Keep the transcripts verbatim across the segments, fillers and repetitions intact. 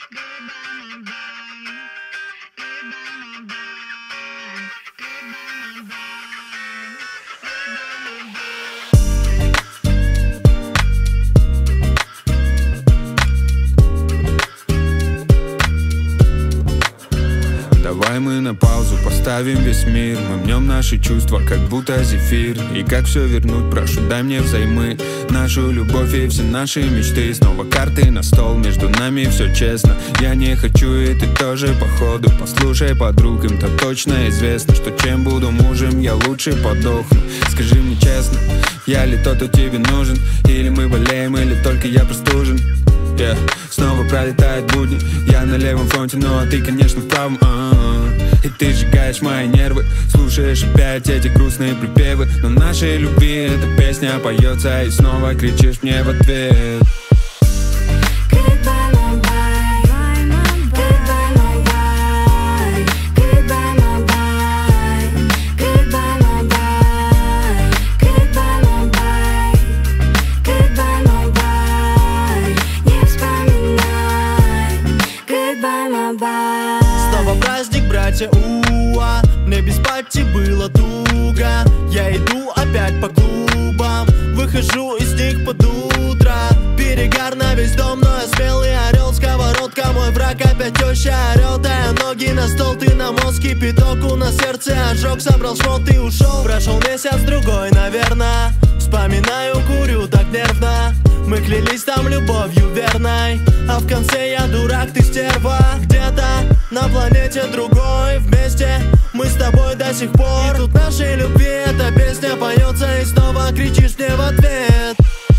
Давай мы на паузу поставим весь мир. Мы мнем наши чувства, как будто зефир. И как все вернуть, прошу, дай мне взаймы нашу любовь и все наши мечты. Снова карты на стол, между нами все честно. Я не хочу, и ты тоже походу. Послушай подруг, им-то точно известно, что чем буду мужем, я лучше подохну. Скажи мне честно, я ли тот, кто тебе нужен? Или мы болеем, или только я простужен? Yeah. Снова пролетают будни, я на левом фронте, ну а ты, конечно, в правом. А-а-а. И ты сжигаешь мои нервы, слушаешь опять эти грустные припевы. Но нашей любви эта песня поется, и снова кричишь мне в ответ. Снова праздник, братья, уа. Мне без пати было туго. Я иду опять по клубам, выхожу из них под утро. Перегар на весь дом, но я смелый орел. Сковородка, мой враг, опять теща орет. А я ноги на стол, ты на мозг, кипяток у на сердце ожог. Собрал шмот и ушел. Прошел месяц-другой, наверное. Вспоминаю, курю так нервно. Мы клялись там любовью верной, а в конце я дурак, ты стерва. Где-то на планете другой, вместе мы с тобой до сих пор. И тут нашей любви эта песня поется, и снова кричишь мне в ответ.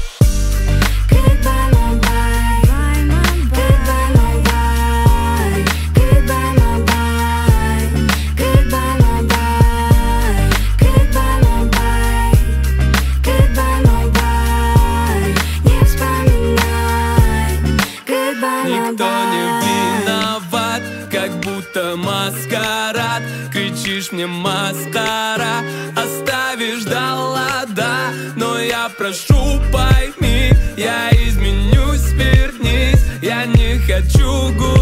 Никто не виноват, как будто маскарад. Кричишь мне маскара, оставишь до лада. Но я прошу, пойми, я изменюсь, вернись. Я не хочу гулять.